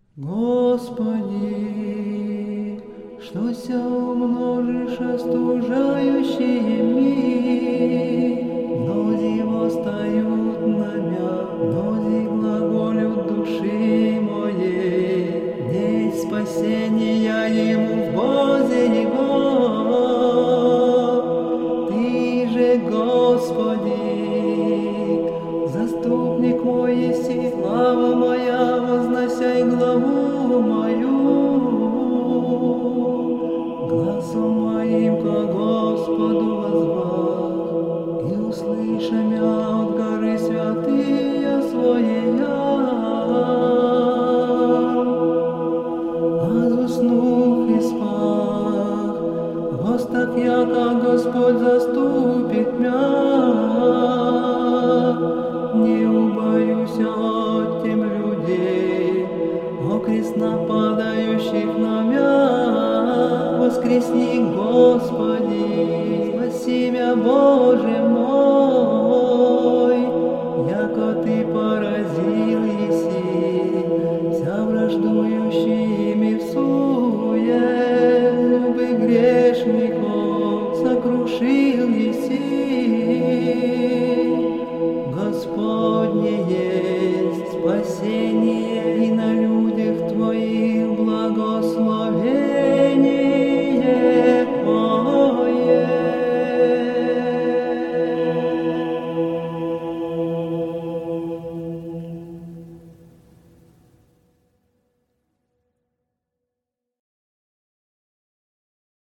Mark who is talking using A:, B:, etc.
A: Господи, что ся умножишь остужающие ми, многие восстают на мя, многие глаголют души моей, день спасения ему в Бозе Его. Ты же, Господи, заступник мой еси, слава моя, возносяй главу мою. Гласом моим ко Господу воззвал, и услыша мя от горы святые своя. Аз уснув и спах, восстав яко Господь заступит мя. Не убоюсь от тем людей, окрест нападающих на мя. Воскресни, Господи, спаси мя, Боже